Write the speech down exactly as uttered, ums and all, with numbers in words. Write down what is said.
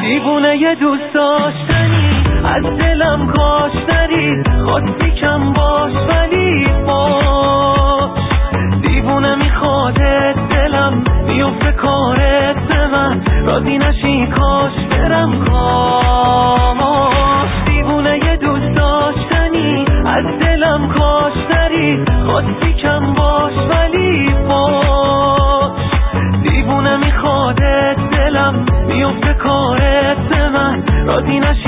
دیوونه یه دوست داشتنی از دلم کاش نرید، خواستی کم باش ولی باش. دیوونه میخوادت دلم میفته کارت به من، راضی نشی کاش برم کاش. دیوونه یه دوست داشتنی از دلم کاش نرید، خواستی کم باش ولی باش. دیوونه میخوادت دلم میفته کارت به من، راضی نشی